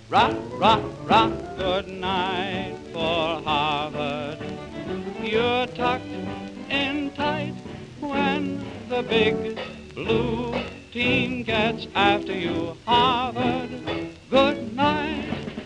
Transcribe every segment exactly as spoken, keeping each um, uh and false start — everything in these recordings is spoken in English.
Rock, rock, rock, good night for Harvard. You're tucked in tight when the big blue team gets after you, Harvard. Good night.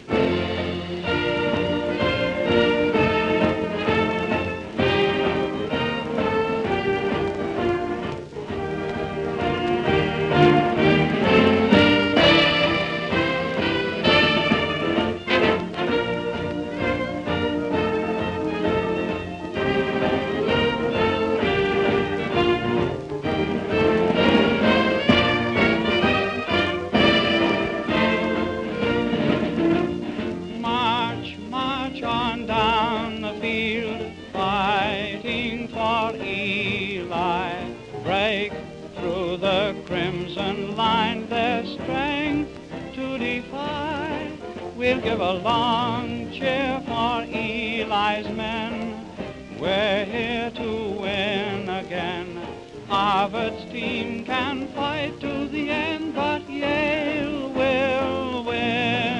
On down the field, fighting for Eli. Break through the crimson line, their strength to defy. We'll give a long cheer for Eli's men. We're here to win again. Harvard's team can fight to the end, but Yale will win.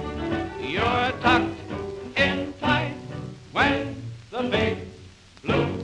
Tucked in tight when the big blue